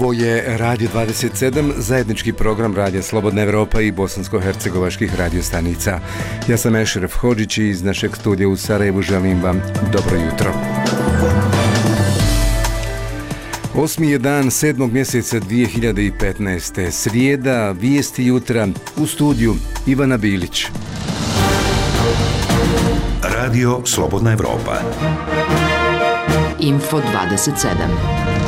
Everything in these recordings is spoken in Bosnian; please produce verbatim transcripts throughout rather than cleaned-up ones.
Ovo je Radio dvadeset sedam, zajednički program Radija Slobodna Evropa i bosansko-hercegovačkih radiostanica. Ja sam Ešref Hodžić i iz našeg studija u Sarajevu želim vam dobro jutro. Osmi je dan sedmog mjeseca dvije hiljade petnaeste. Srijeda, vijesti jutra, u studiju Ivana Bilić. Radio Slobodna Evropa. Info dvadeset sedam.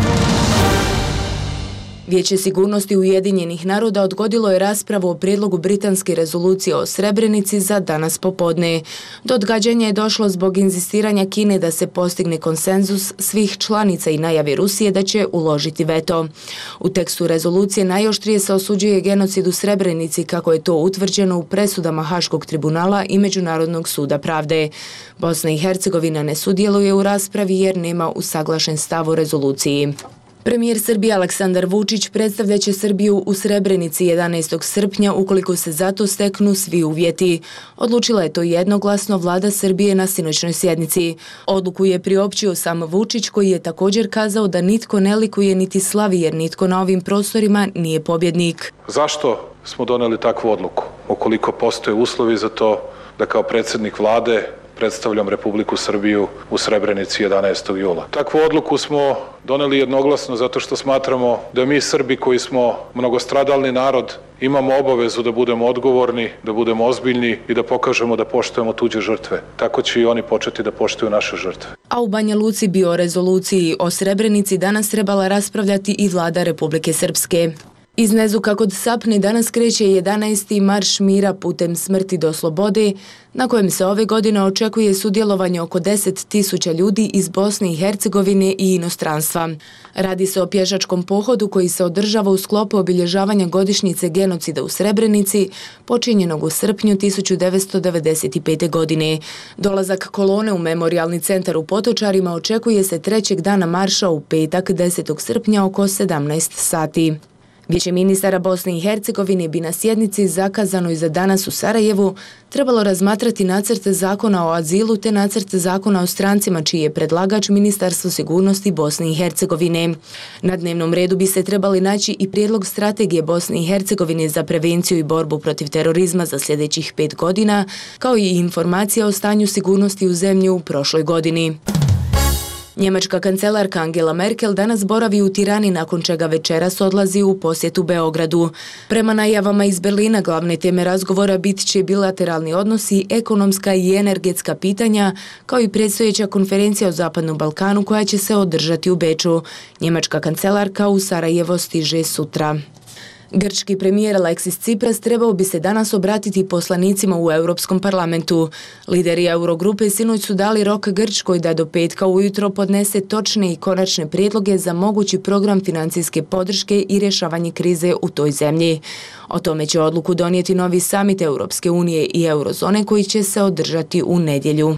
Vijeće sigurnosti Ujedinjenih naroda odgodilo je raspravu o prijedlogu britanske rezolucije o Srebrenici za danas popodne. Do odgađanja je došlo zbog inzistiranja Kine da se postigne konsenzus svih članica i najave Rusije da će uložiti veto. U tekstu rezolucije najoštrije se osuđuje genocid u Srebrenici kako je to utvrđeno u presudama Haškog tribunala i Međunarodnog suda pravde. Bosna i Hercegovina ne sudjeluje u raspravi jer nema usaglašen stav o rezoluciji. Premijer Srbije Aleksandar Vučić predstavljat će Srbiju u Srebrenici jedanaestog srpnja ukoliko se za to steknu svi uvjeti. Odlučila je to jednoglasno vlada Srbije na sinoćnoj sjednici. Odluku je priopćio sam Vučić koji je također kazao da nitko ne likuje niti slavi jer nitko na ovim prostorima nije pobjednik. Zašto smo doneli takvu odluku? Ukoliko postoje uslovi za to da kao predsjednik vlade predstavljam Republiku Srbiju u Srebrenici jedanaestog jula. Takvu odluku smo doneli jednoglasno zato što smatramo da mi Srbi koji smo mnogostradalni narod imamo obavezu da budemo odgovorni, da budemo ozbiljni i da pokažemo da poštujemo tuđe žrtve. Tako će i oni početi da poštuju naše žrtve. A u Banja Luci bi o rezoluciji o Srebrenici danas trebala raspravljati i vlada Republike Srpske. Iz Nezuka kod Sapni danas kreće jedanaesti marš mira putem smrti do slobode, na kojem se ove godine očekuje sudjelovanje oko deset tisuća ljudi iz Bosne i Hercegovine i inostranstva. Radi se o pješačkom pohodu koji se održava u sklopu obilježavanja godišnjice genocida u Srebrenici, počinjenog u srpnju tisuću devetsto devedeset pete. godine. Dolazak kolone u memorijalni centar u Potočarima očekuje se trećeg dana marša u petak desetog srpnja oko sedamnaest sati. Vijeće ministara Bosne i Hercegovine bi na sjednici zakazanoj za danas u Sarajevu trebalo razmatrati nacrt zakona o azilu te nacrt zakona o strancima čiji je predlagač Ministarstvo sigurnosti Bosne i Hercegovine. Na dnevnom redu bi se trebali naći i prijedlog strategije Bosne i Hercegovine za prevenciju i borbu protiv terorizma za sljedećih pet godina, kao i informacija o stanju sigurnosti u zemlji u prošloj godini. Njemačka kancelarka Angela Merkel danas boravi u Tirani nakon čega večeras odlazi u posjetu Beogradu. Prema najavama iz Berlina glavne teme razgovora bit će bilateralni odnosi, ekonomska i energetska pitanja, kao i predstojeća konferencija o Zapadnom Balkanu koja će se održati u Beču. Njemačka kancelarka u Sarajevo stiže sutra. Grčki premijer Aleksis Tsipras trebao bi se danas obratiti poslanicima u Europskom parlamentu. Lideri Eurogrupe sinoć su dali rok Grčkoj da do petka ujutro podnese točne i konačne prijedloge za mogući program financijske podrške i rješavanje krize u toj zemlji. O tome će odluku donijeti novi samit Europske unije i Eurozone koji će se održati u nedjelju.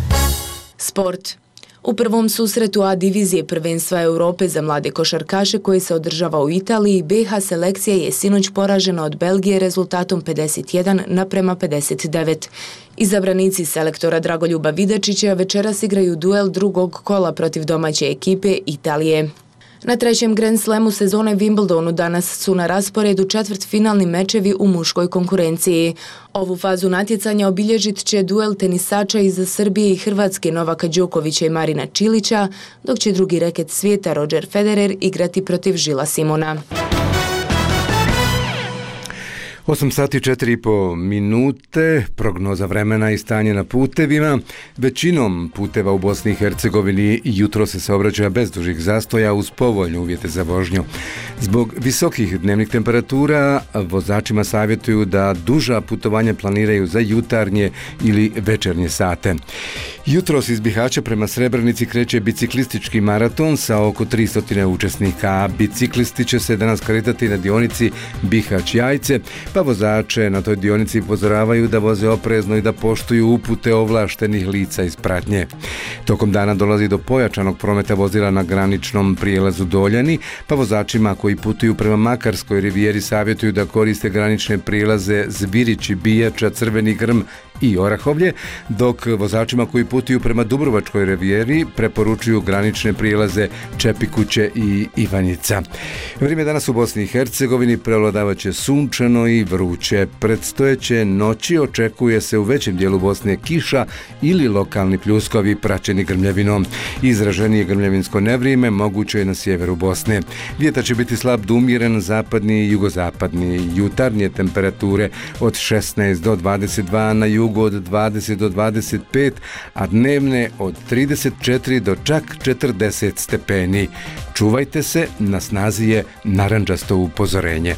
Sport. U prvom susretu A divizije prvenstva Europe za mlade košarkaše koji se održava u Italiji, B H selekcija je sinoć poražena od Belgije rezultatom pedeset jedan naprema pedeset devet. Izabranici selektora Dragoljuba Vidačića večeras igraju duel drugog kola protiv domaće ekipe Italije. Na trećem Grand Slamu sezone Wimbledonu danas su na rasporedu četvrtfinalni mečevi u muškoj konkurenciji. Ovu fazu natjecanja obilježit će duel tenisača iz Srbije i Hrvatske Novaka Đokovića i Marina Čilića, dok će drugi reket svijeta Roger Federer igrati protiv Žila Simona. osam sati četiri i po minute, prognoza vremena i stanje na putevima. Većinom puteva u Bosni i Hercegovini jutro se saobraća bez dužih zastoja uz povoljne uvjete za vožnju. Zbog visokih dnevnih temperatura vozačima savjetuju da duža putovanja planiraju za jutarnje ili večernje sate. Jutros iz Bihaća prema Srebrenici kreće biciklistički maraton sa oko tristo učesnika, a biciklisti će se danas kretati na dionici Bihać-Jajce, pa vozače na toj dionici upozoravaju da voze oprezno i da poštuju upute ovlaštenih lica iz pratnje. Tokom dana dolazi do pojačanog prometa vozila na graničnom prijelazu Doljani, pa vozačima koji putuju prema Makarskoj rivijeri savjetuju da koriste granične prijelaze Zvirići, Bijača, Crveni Grm i Orahovlje, dok vozačima koji putuju prema Dubrovačkoj rivijeri preporučuju granične prijelaze Čepikuće i Ivanjica. Vrijeme danas u Bosni i Hercegovini prevladavaće sunčano i vruće. Predstojeće noći očekuje se u većem dijelu Bosne kiša ili lokalni pljuskovi praćeni grmljavinom. Izraženije grmljavinsko nevrijeme moguće je na sjeveru Bosne. Vjetar će biti slab do umjeren, zapadni i jugozapadni. Jutarnje temperature od šesnaest do dvadeset dva, na jugu od dvadeset do dvadeset pet, a dnevne od trideset četiri do čak četrdeset stepeni. Čuvajte se, na snazi je narandžasto upozorenje.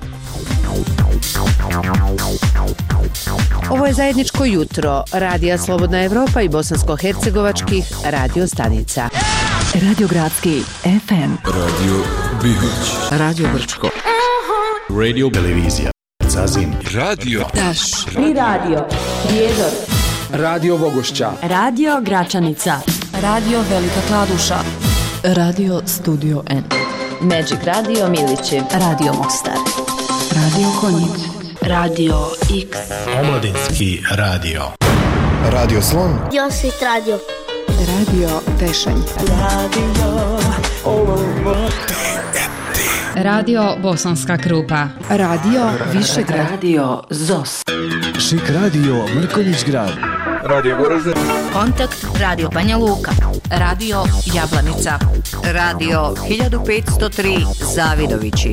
Ovo je zajedničko jutro Radija Slobodna Evropa i bosansko-hercegovačkih radio stanica. Radio Gradski F M, Radio Bihać, Radio Brčko, Radio Televizija Zazin, Radio Daš, I radio Prijedor, Radio Vogošća, Radio Gračanica, Radio Velika Kladuša, Radio Studio N, Magic Radio Milići, Radio Mostar, Radio Konjic, Radio X, Omladinski radio, Radio Slon, Josit Radio, Radio Tešanj, Radio Radio Bosanska Krupa, Radio Višegrad, Radio Zos, Šik Radio Mrkonjić Grad, Radio Goražde, Kontakt Radio Banja Luka, Radio Jablanica, Radio hiljadu petsto tri Zavidovići.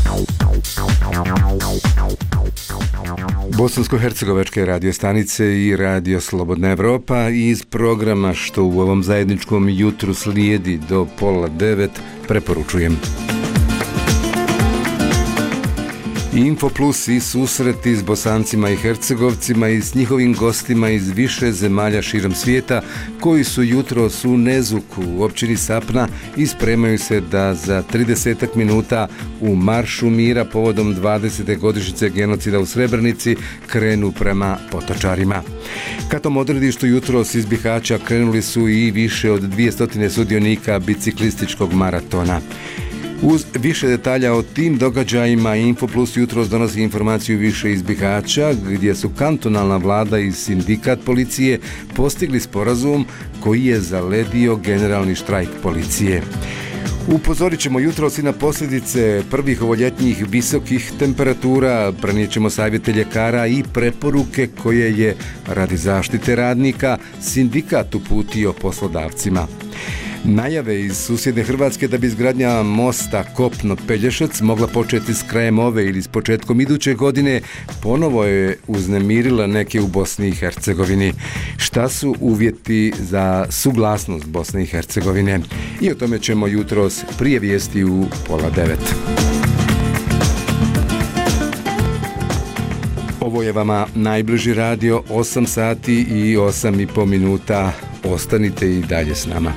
Bosansko-hercegovačke radio stanice i Radio Slobodna Evropa iz programa što u ovom zajedničkom jutru slijedi do pola devet preporučujem. Info Plus i susreti s Bosancima i Hercegovcima i s njihovim gostima iz više zemalja širom svijeta koji su jutros u Nezuku u općini Sapna i spremaju se da za tridesetak minuta u maršu mira povodom dvadesete godišnjice genocida u Srebrenici krenu prema Potočarima. Ka tom odredištu jutros iz Bihaća krenuli su i više od dvjesto sudionika biciklističkog maratona. Uz više detalja o tim događajima Info Plus jutros donosi informaciju više iz Bihaća, gdje su kantonalna vlada i sindikat policije postigli sporazum koji je zaledio generalni štrajk policije. Upozorit ćemo jutros i na posljedice prvih ovoljetnjih visokih temperatura, prenijet ćemo savjete ljekara i preporuke koje je radi zaštite radnika sindikat uputio poslodavcima. Najave iz susjedne Hrvatske da bi izgradnja mosta Kopno-Pelješac mogla početi s krajem ove ili s početkom iduće godine ponovo je uznemirila neke u Bosni i Hercegovini. Šta su uvjeti za suglasnost Bosne i Hercegovine? I o tome ćemo jutros prije vijesti u pola devet. Ovo je vama najbliži radio, osam sati i osam i po minuta. Ostanite i dalje s nama.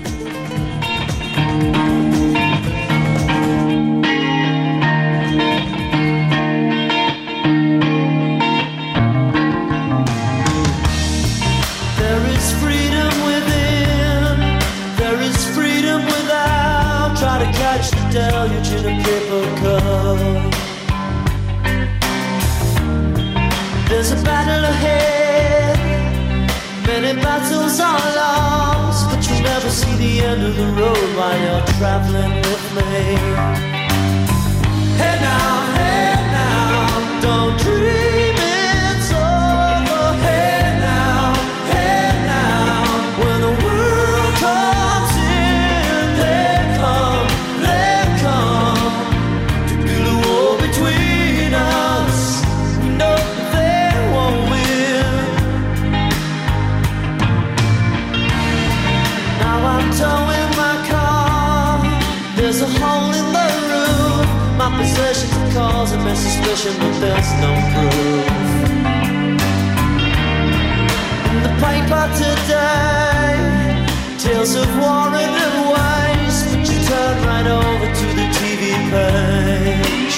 There's a battle ahead, many battles are lost, but you'll never see the end of the road while you're traveling with me. Hey now, hey now, don't dream it's over. Hey now, hey now, when the world comes in, they come, they come to build a wall between us. No. Towing my car, there's a hole in the roof. My possessions are causing me suspicion, but there's no proof. In the paper today, tales of war and waste, but you turn right over to the T V page.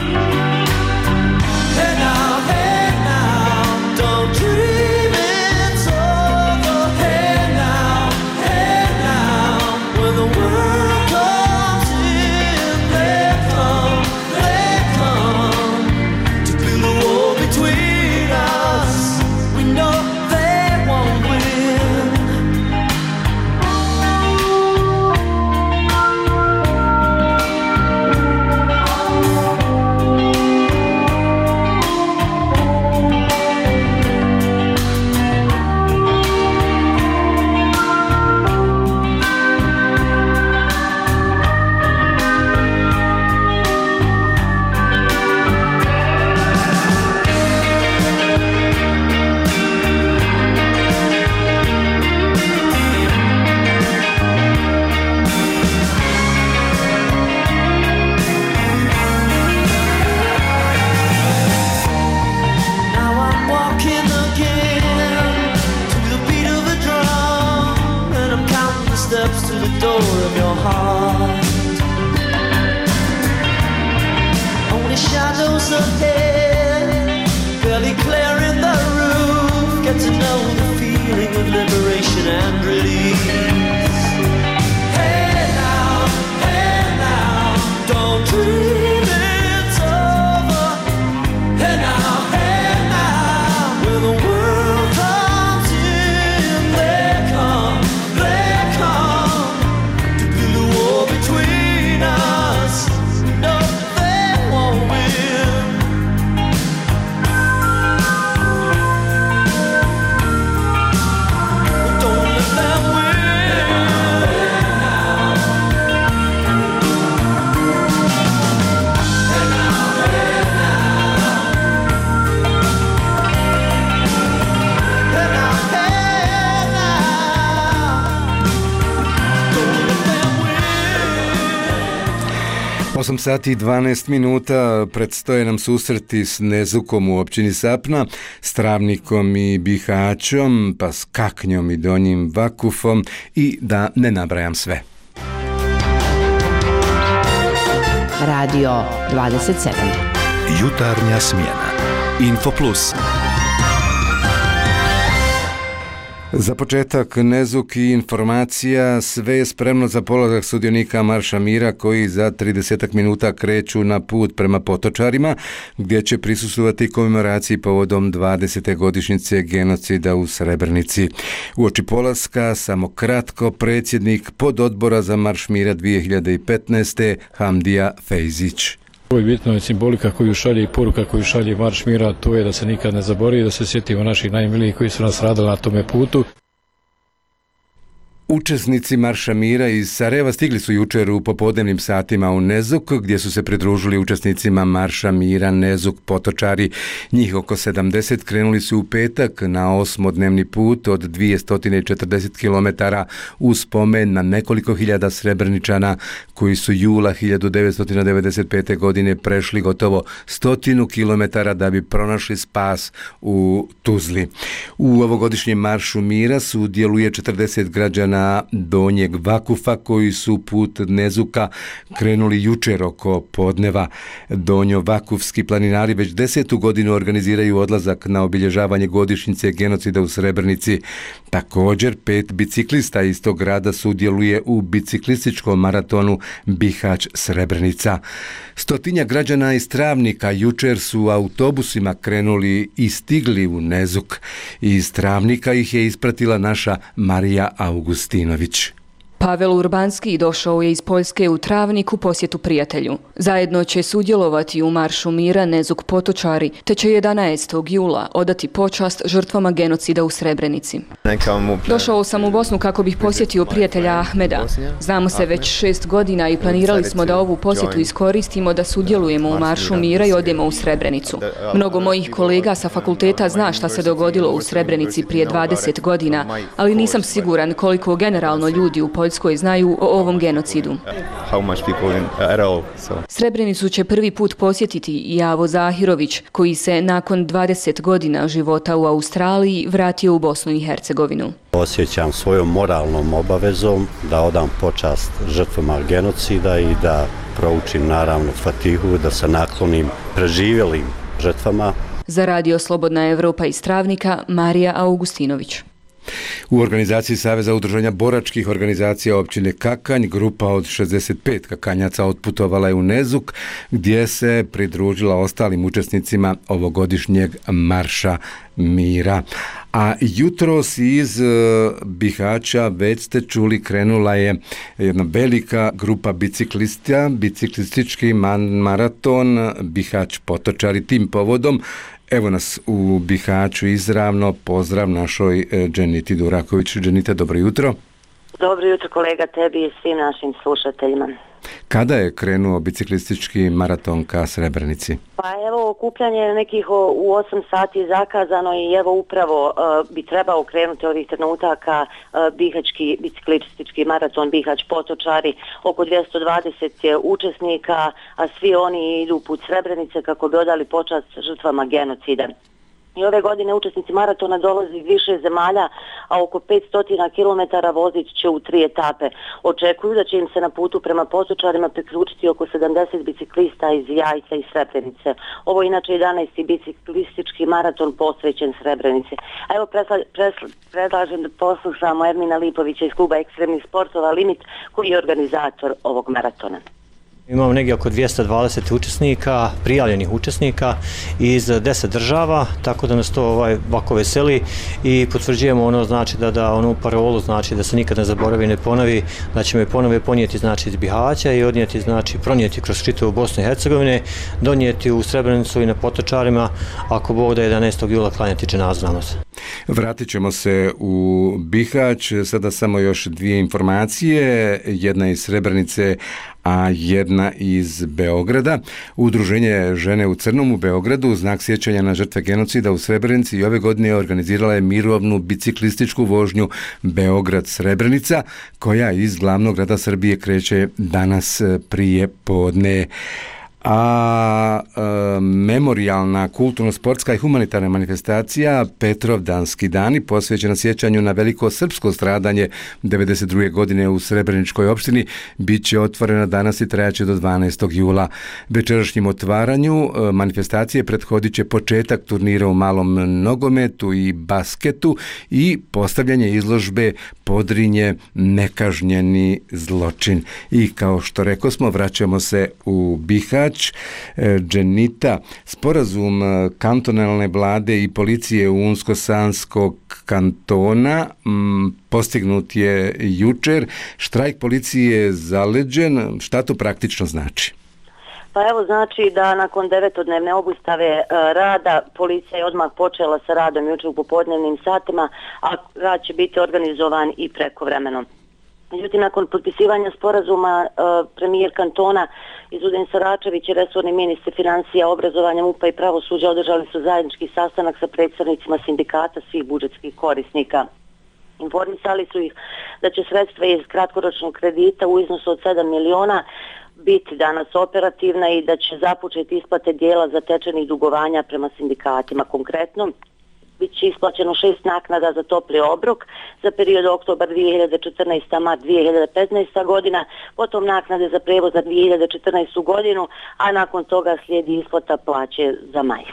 Hey now, hey now, don't dream it's over. Hey now, hey now, when the world comes in, they come, they come to build a wall between us. We know miles ahead, barely clearing the roof. Get to know the feeling of liberation and release. Hey now, hey now, don't dream it's over. Hey now, hey now, when the world comes in, they come, they come to build a wall between us. No, they won't win. Don't let them win. Hey now, hey now. Hey now, hey now. Don't let them win. osam sati i dvanaest minuta, predstoje nam susreti s Nezukom u općini Sapna, s Travnikom i Bihaćom, pa s Kaknjom i Donjim Vakufom i da ne nabrajam sve. Radio dvadeset sedam. Jutarnja smjena. Info Plus. Za početak Nezuk i informacija, sve je spremno za polazak sudionika Marša mira koji za trideset minuta kreću na put prema Potočarima, gdje će prisustvovati komemoraciji povodom dvadesete godišnjice genocida u Srebrenici. Uoči polaska, samo kratko, predsjednik pododbora za Marš mira dvije hiljade petnaeste. Hamdija Fejzić. Ovo je bitno je simbolika koju šalje i poruka koju šalje Marš mira, to je da se nikad ne zaboravi, da se sjetimo naših najmilijih koji su nas radili na tome putu. Učesnici Marša mira iz Sarajeva stigli su jučer u popodnevnim satima u Nezuk, gdje su se pridružili učesnicima Marša mira Nezuk Potočari. Njih oko sedamdeset krenuli su u petak na osmodnevni put od dvjesto četrdeset kilometara u spomen na nekoliko hiljada Srebrničana koji su jula hiljadu devetsto devedeset pete. godine prešli gotovo stotinu kilometara da bi pronašli spas u Tuzli. U ovogodišnjem Maršu mira sudjeluje četrdeset građana Donjeg Vakufa koji su put Nezuka krenuli jučer oko podneva. Donjo-vakufski planinari već desetu godinu organiziraju odlazak na obilježavanje godišnjice genocida u Srebrenici. Također pet biciklista iz tog grada sudjeluje u biciklističkom maratonu Bihać Srebrenica. Stotinja građana iz Travnika jučer su autobusima krenuli i stigli u Nezuk. Iz Travnika ih je ispratila naša Marija Augustinović. Pavel Urbanski došao je iz Poljske u Travnik u posjetu prijatelju. Zajedno će sudjelovati u Maršu mira Nezuk Potočari, te će jedanaestog jula odati počast žrtvama genocida u Srebrenici. Došao sam u Bosnu kako bih posjetio prijatelja Ahmeda. Znamo se već šest godina i planirali smo da ovu posjetu iskoristimo da sudjelujemo u Maršu mira i odemo u Srebrenicu. Mnogo mojih kolega sa fakulteta zna šta se dogodilo u Srebrenici prije dvadeset godina, ali nisam siguran koliko generalno ljudi u Poljskoj koji znaju o ovom genocidu. Srebrenicu će prvi put posjetiti i Javo Zahirović, koji se nakon dvadeset godina života u Australiji vratio u Bosnu i Hercegovinu. Osjećam svojom moralnom obavezom da odam počast žrtvama genocida i da proučim naravno Fatihu, da se naklonim preživjelim žrtvama. Za Radio Slobodna Evropa iz Travnika, Marija Augustinović. U organizaciji Saveza udruženja boračkih organizacija općine Kakanj, grupa od šezdeset pet kakanjaca otputovala je u Nezuk, gdje se pridružila ostalim učesnicima ovogodišnjeg Marša mira. A jutros iz Bihaća, već ste čuli, krenula je jedna velika grupa biciklista, biciklistički maraton Bihać Potočari. Tim povodom evo nas u Bihaću izravno. Pozdrav našoj Dženiti Duraković. Dženita, dobro jutro. Dobro jutro kolega, tebi i svim našim slušateljima. Kada je krenuo biciklistički maraton ka Srebrenici? Pa evo, okupljanje nekih u osam sati je zakazano i evo upravo uh, bi trebao krenuti ovih trenutaka uh, Bihaćki biciklistički maraton Bihać Potočari. Oko dvjesto dvadeset je učesnika, a svi oni idu put Srebrenice kako bi odali počast žrtvama genocida. I ove godine učesnici maratona dolaze iz više zemalja, a oko petsto kilometara vozit će u tri etape. Očekuju da će im se na putu prema Potočarima priključiti oko sedamdeset biciklista iz Jajca i Srebrenice. Ovo je inače jedanaesti biciklistički maraton posvećen Srebrenici. A evo presla, presla, predlažem da poslušamo Ermina Lipovića iz kluba ekstremnih sportova Limit, koji je organizator ovog maratona. Imamo negdje oko dvjesto dvadeset učesnika, prijavljenih učesnika iz deset država, tako da nas to ovaj, ovako veseli i potvrđujemo ono znači da, da onu parolu znači da se nikad ne zaboravi, ne ponovi, da ćemo je ponove ponijeti znači iz Bihaća i odnijeti znači pronijeti kroz čitavu Bosnu i Hercegovine, donijeti u Srebrenicu i na Potočarima, ako Bog da jedanaestog jula klanjati dženazu namaz. Vratit ćemo se u Bihać, sada samo još dvije informacije, jedna iz Srebrenice, a jedna iz Beograda. Udruženje Žene u crnom u Beogradu u znak sjećanja na žrtve genocida u Srebrenici i ove godine organizirala je mirovnu biciklističku vožnju Beograd-Srebrenica, koja iz glavnog grada Srbije kreće danas prije podne. A e, memorijalna, kulturno-sportska i humanitarna manifestacija Petrovdanski dani posvećena sjećanju na veliko srpsko stradanje devedeset druge godine u Srebreničkoj opštini bit će otvorena danas i trajaće do dvanaestog jula. Večerašnjem otvaranju e, manifestacije prethodit će početak turnira u malom nogometu i basketu i postavljanje izložbe Podrinje nekažnjeni zločin. I kao što rekao smo, vraćamo se u Bihać. Dženita, sporazum kantonalne vlade i policije Unsko-Sanskog kantona m, postignut je jučer. Štrajk policije je zaleđen. Šta to praktično znači? Pa evo znači da nakon devetodnevne obustave e, rada policija je odmah počela sa radom jučer u popodnevnim satima, a rad će biti organizovan i prekovremeno. Međutim, nakon potpisivanja sporazuma, e, premijer kantona Izudin Saračević i resorni ministri financija, obrazovanja, MUP-a i pravosuđa održali su zajednički sastanak sa predstavnicima sindikata svih budžetskih korisnika. Informisali su ih da će sredstva iz kratkoročnog kredita u iznosu od sedam miliona biti danas operativna i da će započeti isplate dijela zatečenih dugovanja prema sindikatima. Konkretno, bit će isplaćeno šest naknada za topli obrok za period oktobar dvije hiljade četrnaeste. mart dvije hiljade petnaeste. godina, potom naknade za prevoz za dvije hiljade četrnaestu. godinu, a nakon toga slijedi isplata plaće za maj.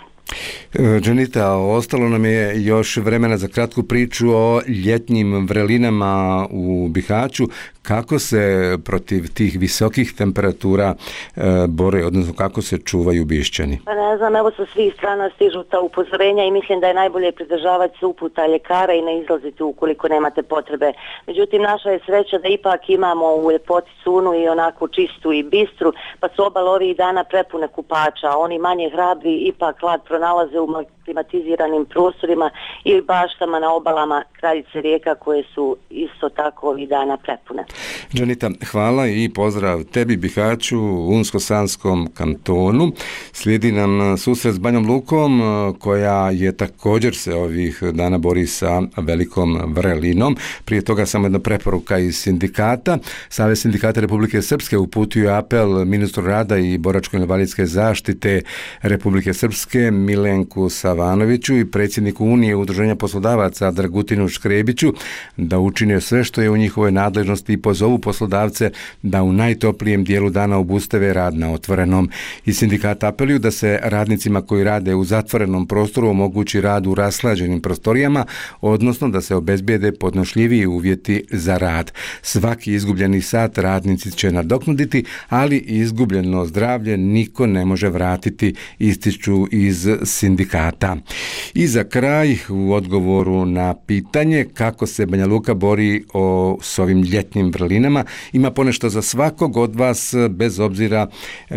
Dženita, ostalo nam je još vremena za kratku priču o ljetnjim vrelinama u Bihaću. Kako se protiv tih visokih temperatura e, bore, odnosno kako se čuvaju Bišćani? Pa ne znam, evo sa svih strana stižu ta upozorenja i mislim da je najbolje pridržavati se uputa ljekara i ne izlaziti ukoliko nemate potrebe. Međutim, naša je sreća da ipak imamo u ljepoti Sunu i onako čistu i bistru, pa su obale ovih dana prepune kupača. Oni manje hrabri ipak hlad pronalaze u klimatiziranim prostorima ili baštama na obalama kraljice rijeka koje su isto tako ovih dana prepune. Dženita, hvala i pozdrav tebi, Bihaću, Unsko-Sanskom kantonu. Slijedi nam susret s Banjom Lukom, koja je također se ovih dana bori sa velikom vrelinom. Prije toga samo jedna preporuka iz sindikata. Savez sindikata Republike Srpske uputio apel ministru rada i boračko-invalidske zaštite Republike Srpske Milenku Savanoviću i predsjedniku Unije udruženja poslodavaca Dragutinu Škrebiću da učine sve što je u njihovoj nadležnosti i pozovu poslodavce da u najtoplijem dijelu dana obustave rad na otvorenom. I sindikat apeluju da se radnicima koji rade u zatvorenom prostoru omogući rad u raslađenim prostorijama, odnosno da se obezbijede podnošljiviji uvjeti za rad. Svaki izgubljeni sat radnici će nadoknuditi, ali izgubljeno zdravlje niko ne može vratiti, ističu iz sindikata. I za kraj, u odgovoru na pitanje kako se Banja Luka bori o, s ovim ljetnim vrlinama, ima ponešto za svakog od vas, bez obzira e,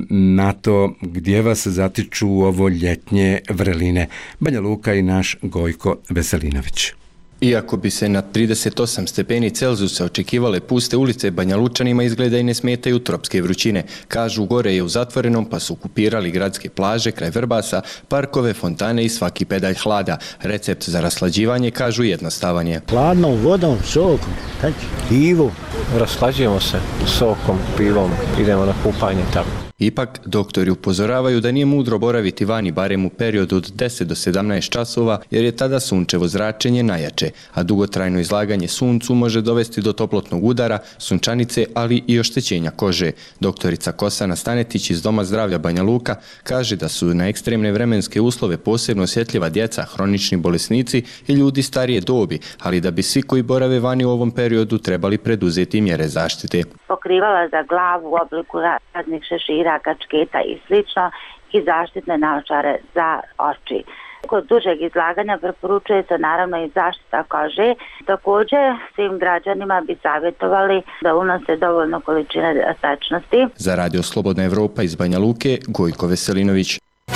na to gdje vas zatiču ovo ljetnje vrline. Banja Luka i naš Gojko Veselinović. Iako bi se na trideset osam stepeni Celzijusa očekivale puste ulice, Banja Lučanima izgleda i ne smetaju tropske vrućine. Kažu, gore je u zatvorenom, pa su okupirali gradske plaže kraj Vrbasa, parkove, fontane i svaki pedalj hlada. Recept za raslađivanje, kažu, jednostavan je. Hladnom vodom, sokom, pivo. Raslađujemo se sokom, pivom, idemo na kupanje tamo. Ipak, doktori upozoravaju da nije mudro boraviti vani barem u periodu od deset do sedamnaest časova, jer je tada sunčevo zračenje najjače, a dugotrajno izlaganje suncu može dovesti do toplotnog udara, sunčanice, ali i oštećenja kože. Doktorica Kosana Stanetić iz Doma zdravlja Banja Luka kaže da su na ekstremne vremenske uslove posebno osjetljiva djeca, hronični bolesnici i ljudi starije dobi, ali da bi svi koji borave vani u ovom periodu trebali preduzeti mjere zaštite. Pokrivala za glavu u obliku raznih šešira, kačketa i slično i zaštitne naočare za oči. Kod dužeg izlaganja preporučuje se naravno i zaštita kože. Također svim građanima bi savjetovali da unose dovoljno količine tečnosti. Za Radio Slobodna Evropa iz Banja Luke, Gojko Veselinović.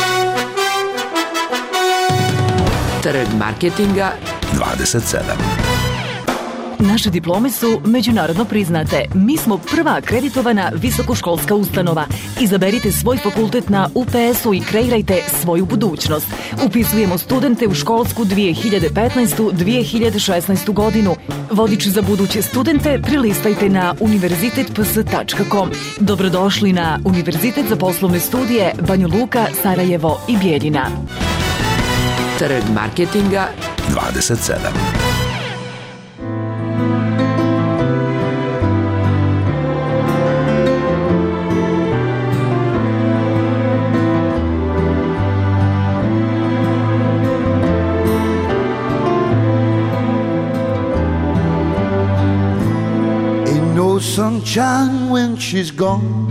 Trg marketinga dvadeset sedam. Naše diplome su međunarodno priznate. Mi smo prva akreditovana visokoškolska ustanova. Izaberite svoj fakultet na U P S-u i kreirajte svoju budućnost. Upisujemo studente u školsku dvije hiljade petnaestu dvije hiljade šesnaestu godinu. Vodič za buduće studente prilistajte na univerzitet p s tačka com. Dobrodošli na Univerzitet za poslovne studije Banja Luka, Sarajevo i Bijeljina. Trg marketinga dvadeset sedam. Sunshine when she's gone.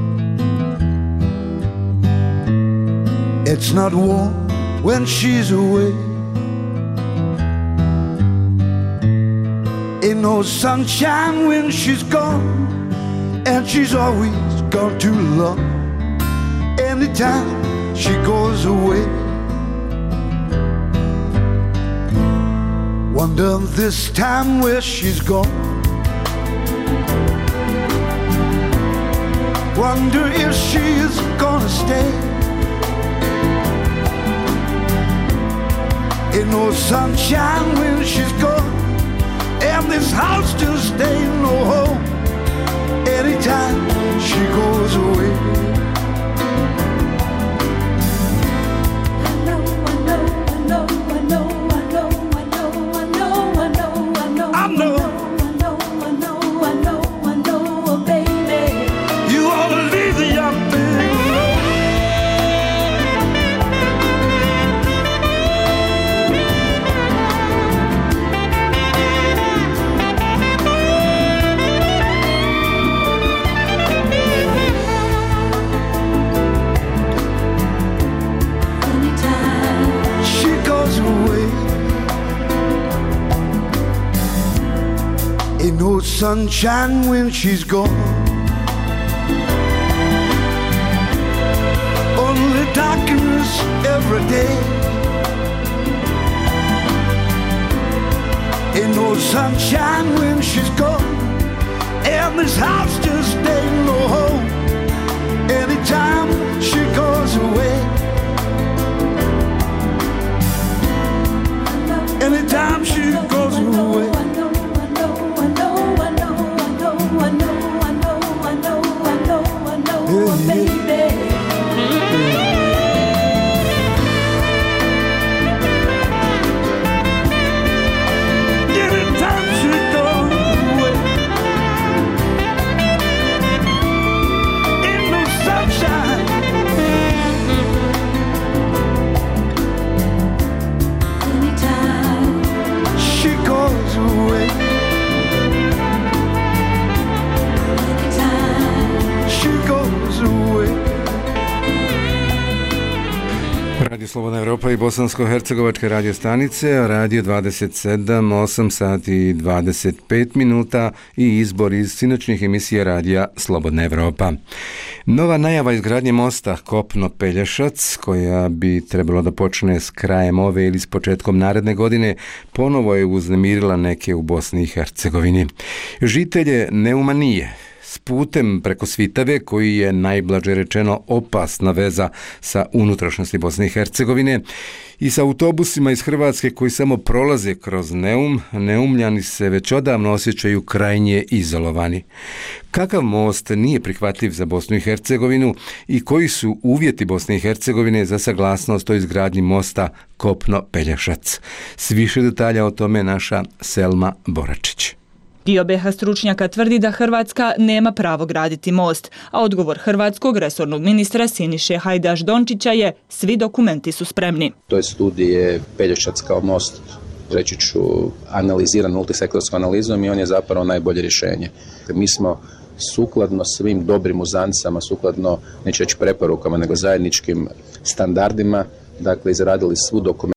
It's not warm when she's away. Ain't no sunshine when she's gone, and she's always gone too long. Anytime she goes away, wonder this time where she's gone. Wonder if she's gonna stay. Ain't no sunshine when she's gone, and this house just ain't no home. Anytime she goes away, I know, I know, I know, I know, I know, I know, I know, I know, I know, I know. Ain't no sunshine when she's gone, only darkness every day. Ain't no sunshine when she's gone, and this house just ain't no home. Anytime she goes away, anytime she goes away. Radio Slobodna Evropa i Bosansko-hercegovačke radio stanice, radio dvadeset sedam, osam sati i dvadeset pet minuta i izbor iz sinoćnih emisija radija Slobodna Evropa. Nova najava izgradnje mosta Kopno-Pelješac, koja bi trebalo da počne s krajem ove ili s početkom naredne godine, ponovo je uznemirila neke u Bosni i Hercegovini. Žitelje Neumanije s putem preko Svitave, koji je najblaže rečeno opasna veza sa unutrašnjosti Bosne i Hercegovine, i sa autobusima iz Hrvatske koji samo prolaze kroz Neum, Neumljani se već odavno osjećaju krajnje izolovani. Kakav most nije prihvatljiv za Bosnu i Hercegovinu i koji su uvjeti Bosne i Hercegovine za saglasnost o izgradnji mosta Kopno-Pelješac? S više detalja o tome naša Selma Boračić. Dio be ha stručnjaka tvrdi da Hrvatska nema pravo graditi most, a odgovor hrvatskog resornog ministra Siniše Hajdaš-Dončića je svi dokumenti su spremni. To je studije Pelješac kao most, reći ću, analiziran multisektorskom analizom i on je zapravo najbolje rješenje. Mi smo sukladno svim dobrim uzancama, sukladno neću reći preporukama, nego zajedničkim standardima, dakle izradili svu dokumentaciju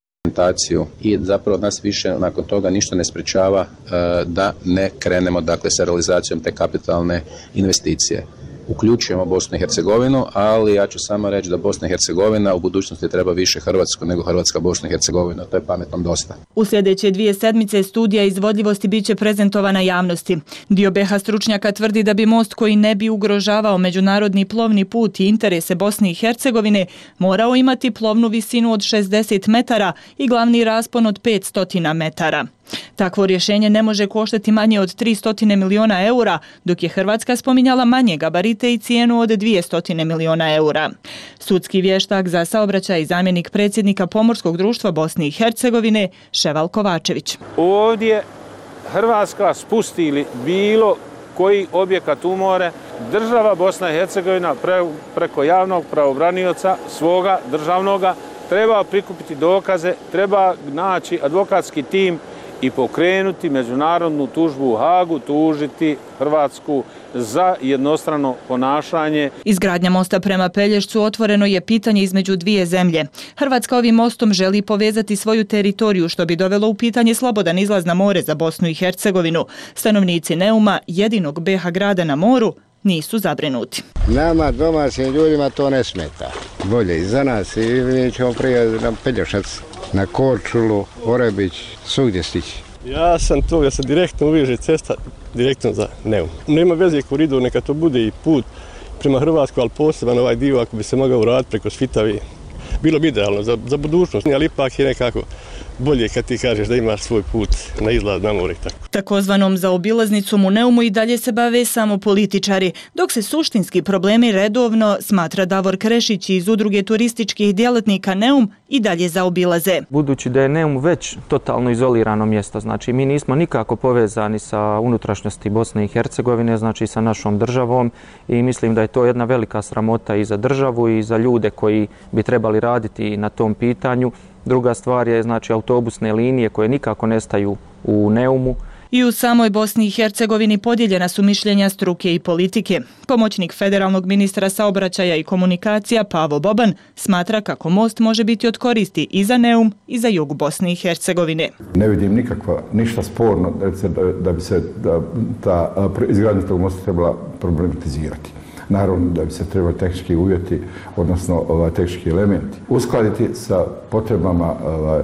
i zapravo nas više nakon toga ništa ne sprečava uh, da ne krenemo dakle sa realizacijom te kapitalne investicije. Uključujemo Bosnu i Hercegovinu, ali ja ću samo reći da Bosna i Hercegovina u budućnosti treba više Hrvatsku nego Hrvatska Bosna i Hercegovina. To je pametnom dosta. U sljedeće dvije sedmice studija izvodljivosti biće prezentovana javnosti. Dio be ha stručnjaka tvrdi da bi most koji ne bi ugrožavao međunarodni plovni put i interese Bosne i Hercegovine morao imati plovnu visinu od šezdeset metara i glavni raspon od petsto metara. Takvo rješenje ne može koštati manje od tristo miliona eura, dok je Hrvatska spominjala manje gabarite i cijenu od dvjesto miliona eura. Sudski vještak za saobraćaj i zamjenik predsjednika Pomorskog društva Bosne i Hercegovine Ševal Kovačević. Ovdje Hrvatska spusti ili bilo koji objekat u more, država Bosna i Hercegovina pre, preko javnog pravobranioca svoga državnoga treba prikupiti dokaze, treba naći advokatski tim i pokrenuti međunarodnu tužbu u Hagu, tužiti Hrvatsku za jednostrano ponašanje. Izgradnja mosta prema Pelješcu otvoreno je pitanje između dvije zemlje. Hrvatska ovim mostom želi povezati svoju teritoriju, što bi dovelo u pitanje slobodan izlaz na more za Bosnu i Hercegovinu. Stanovnici Neuma, jedinog be ha grada na moru, nisu zabrinuti. Nama domaćim ljudima to ne smeta. Bolje i za nas i mi ćemo prije na Pelješac, na Korčulu, Orebić, svugdje stići. Ja sam to, ja sam direktno uveže cesta, direktno za Neum. Nema veze koridor, neka to bude i put prema Hrvatskoj, ali poseban ovaj dio ako bi se mogao uraditi preko Svitavi. Bilo bi idealno za, za budućnost, ali ipak je nekako bolje kad ti kažeš da imaš svoj put na izlaz na more. Tako. Takozvanom zaobilaznicom u Neumu i dalje se bave samo političari, dok se suštinski problemi redovno, smatra Davor Krešić iz udruge turističkih djelatnika Neum, i dalje zaobilaze. Budući da je Neum već totalno izolirano mjesto, znači mi nismo nikako povezani sa unutrašnjosti Bosne i Hercegovine, znači sa našom državom, i mislim da je to jedna velika sramota i za državu i za ljude koji bi trebali raditi na tom pitanju. Druga stvar je znači autobusne linije koje nikako nestaju u Neumu. I u samoj Bosni i Hercegovini podijeljena su mišljenja struke i politike. Pomoćnik federalnog ministra saobraćaja i komunikacija Pavo Boban smatra kako most može biti od koristi i za Neum i za jug Bosne i Hercegovine. Ne vidim nikakva, ništa sporno da, da bi se da, ta izgradnja tog mosta trebala problematizirati. Naravno da bi se trebali tehnički uvjeti, odnosno ovaj, tehnički elementi, uskladiti sa potrebama ovaj,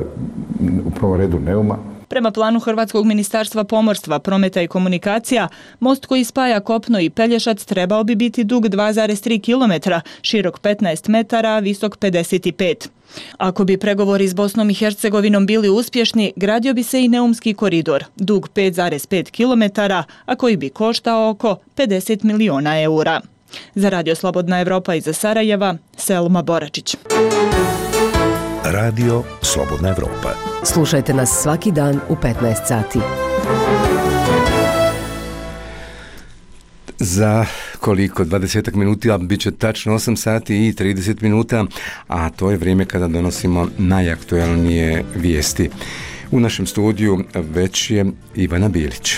u prvom redu Neuma. Prema planu Hrvatskog ministarstva pomorstva, prometa i komunikacija, most koji spaja Kopno i Pelješac trebao bi biti dug dva zarez tri kilometra, širok petnaest metara, visok pedeset pet. Ako bi pregovori s Bosnom i Hercegovinom bili uspješni, gradio bi se i Neumski koridor, dug pet zarez pet kilometara, a koji bi koštao oko pedeset miliona eura. Za Radio Slobodna Evropa iz Sarajeva, Selma Boračić. Radio Slobodna Evropa. Slušajte nas svaki dan u petnaest sati. Za koliko? dvadeset minuta, bit će tačno osam sati i trideset minuta, a to je vrijeme kada donosimo najaktualnije vijesti. U našem studiju već je Ivana Bilić.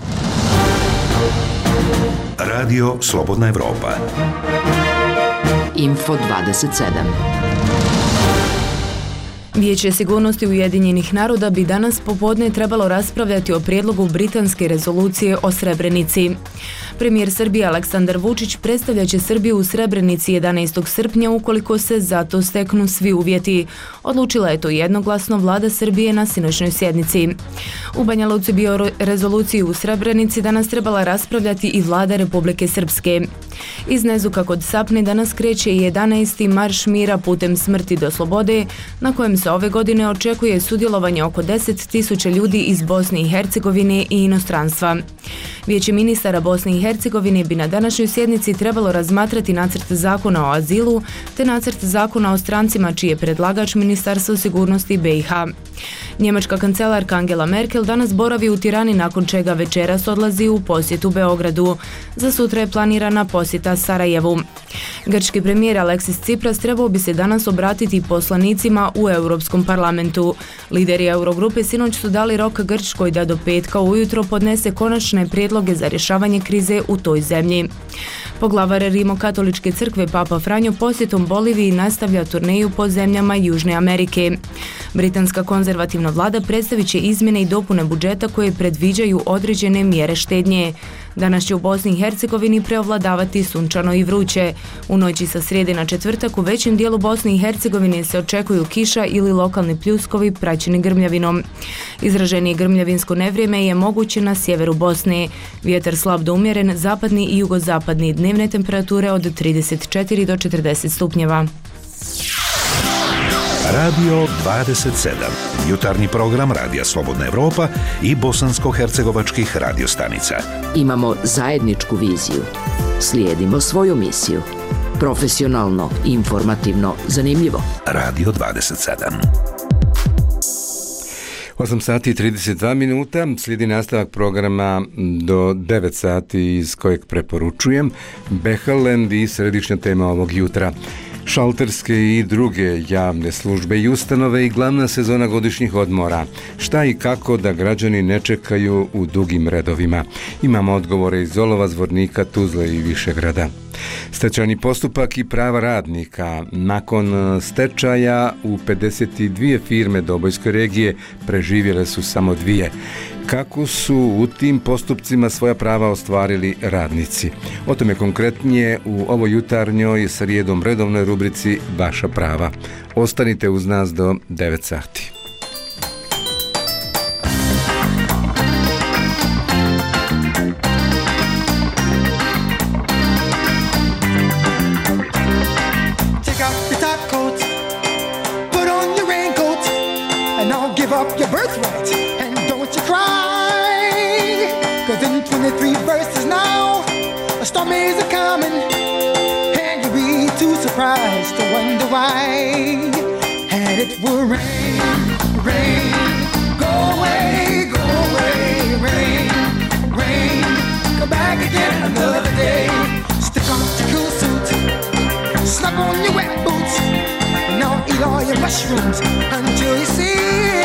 Radio Slobodna Evropa. Info dvadeset sedam. Vijeće sigurnosti Ujedinjenih naroda bi danas popodne trebalo raspravljati o prijedlogu britanske rezolucije o Srebrenici. Premijer Srbije Aleksandar Vučić predstavljat će Srbiju u Srebrenici jedanaestog srpnja ukoliko se za to steknu svi uvjeti. Odlučila je to jednoglasno vlada Srbije na sinoćnoj sjednici. U Banja Luci bi o rezoluciji u Srebrenici danas trebala raspravljati i vlada Republike Srpske. Iz Nezuka kod Sapne danas kreće jedanaesti marš mira putem smrti do slobode, na kojem se ove godine očekuje sudjelovanje oko deset tisuća ljudi iz Bosne i Hercegovine i inostranstva. Vijeće ministara Bosne i Hercegovine bi na današnjoj sjednici trebalo razmatrati nacrt zakona o azilu te nacrt zakona o strancima čiji je predlagač Ministarstvo sigurnosti be i ha. Njemačka kancelarka Angela Merkel danas boravi u Tirani nakon čega večeras odlazi u posjetu Beogradu. Za sutra je planirana posjeta Sarajevu. Grčki premijer Aleksis Tsipras trebao bi se danas obratiti poslanicima u Europskom parlamentu. Lideri Eurogrupe sinoć su dali rok Grčkoj da do petka ujutro podnese konačne prijedloge za rješavanje krize u toj zemlji. Poglavar Rimokatoličke crkve Papa Franjo posjetom Boliviji nastavlja turneju po zemljama Južne Amerike. Britanska konzervativna vlada predstavit će izmjene i dopune budžeta koje predviđaju određene mjere štednje. Danas će u Bosni i Hercegovini preovladavati sunčano i vruće. U noći sa srijede na četvrtak u većem dijelu Bosne i Hercegovine se očekuju kiša ili lokalni pljuskovi praćeni grmljavinom. Izraženije grmljavinsko nevrijeme je moguće na sjeveru Bosne. Vjetar slab do umjeren, zapadni i jugozapadni, dnevne temperature od trideset četiri do četrdeset stupnjeva. Radio dvadeset sedam. Jutarnji program Radija Slobodna Evropa i bosansko-hercegovačkih radiostanica. Imamo zajedničku viziju. Slijedimo svoju misiju. Profesionalno, informativno, zanimljivo. Radio dvadeset sedam. osam sati i trideset dva minuta, slijedi nastavak programa do devet sati iz kojeg preporučujem Behaland i središnja tema ovog jutra. Šalterske i druge javne službe i ustanove i glavna sezona godišnjih odmora. Šta i kako da građani ne čekaju u dugim redovima? Imamo odgovore iz Olova, Zvornika, Tuzle i Višegrada. Stečajni postupak i prava radnika. Nakon stečaja u pedeset dvije firme Dobojske regije preživjele su samo dvije. Kako su u tim postupcima svoja prava ostvarili radnici? O tome konkretnije u ovoj jutarnjoj srijedom redovnoj rubrici Vaša prava. Ostanite uz nas do devet sati. twenty-three verses now, a storm is a coming, and you'll be too surprised to wonder why. And it will rain, rain, go away, go away, rain, rain, come back again another day. Stick on your cool suit, slap on your wet boots, and now eat all your mushrooms until you see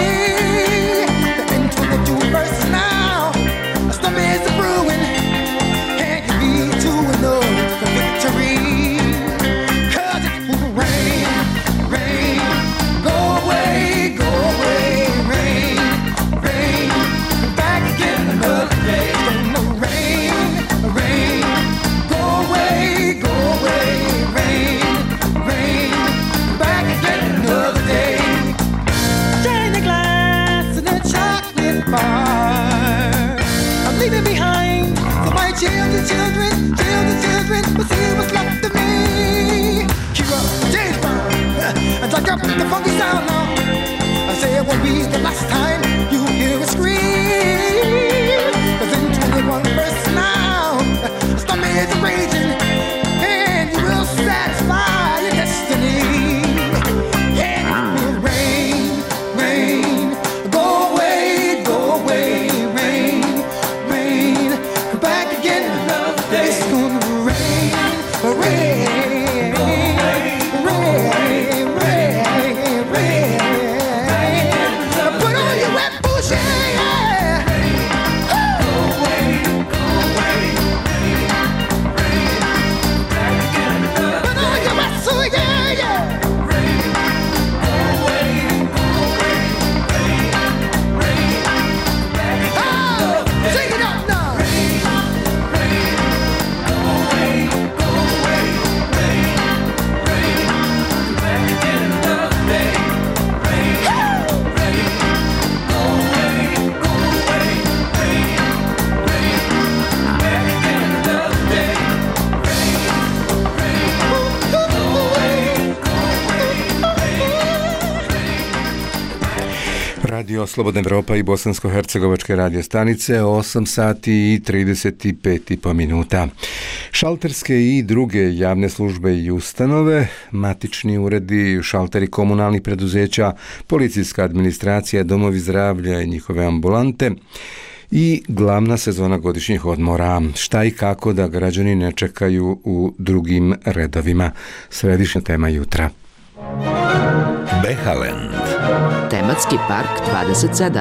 that in twenty-two verses now, a storm is a brewing, and you'll be too annoyed for victory. Cause it will rain, rain, go away, go away, rain, rain, come back again another day. Gonna rain, rain, go away, go away, rain, rain, come back again another day. Drain the glass in a chocolate bar, leaving behind for my children, children, children, children, but see what's left of me. Keep up, James Brown, and like up the funky sound now. I say it won't be the last time you hear a scream. Cause in twenty-one verses now, the storm is raging, and you will satisfy your destiny. Yeah, it will rain, rain, go away, go away, rain. Come back again another day. It's gonna rain, rain, rain, rain, rain, rain. Put on your Radio Slobodna Evropa i bosansko-hercegovačke radio stanice, osam sati i trideset pet i po minuta. Šalterske i druge javne službe i ustanove, matični uredi, šalteri komunalnih preduzeća, policijska administracija, domovi zdravlja i njihove ambulante i glavna sezona godišnjih odmora. Šta i kako da građani ne čekaju u drugim redovima. Središnja tema jutra. Behaland. Tematski park dvadeset sedam.